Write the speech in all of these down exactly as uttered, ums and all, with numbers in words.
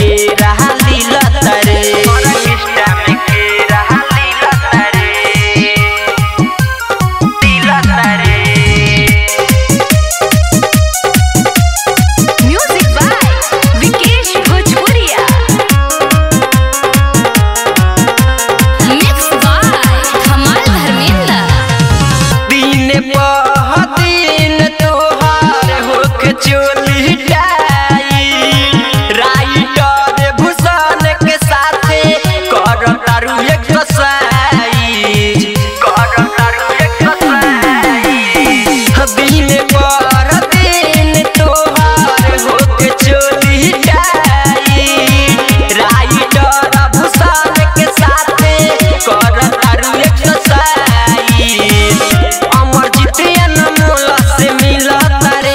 के रहा लीला तारे ऑर्केस्ट्रा में के रहा लीला तारे लीला तारे म्यूजिक बाय विकेश भोजपुरिया मिक्स बाय कमाल धर्मेंद्र दिन पह दिन तोहार होख चोली टाई राइटर भूषण के साथे कर तारू एक साइज कर तारू एक साइज दिन पह दिन तोहार होख चोली टाई राइटर भूषण के साथे कर तारू एक साइज अमर जितिया नमोला से मिला तारे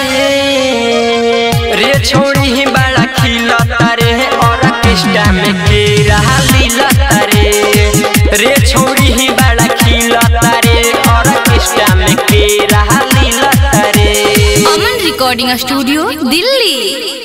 रे छोड़ी ही बड़ा खिला तारे ऑर्केस्ट्रा में के रहा लीला तारे रे छोड़ी ही बड़ा खिला तारे ऑर्केस्ट्रा में के रहा लीला तारे अमन रिकॉर्डिंग स्टूडियो दिल्ली।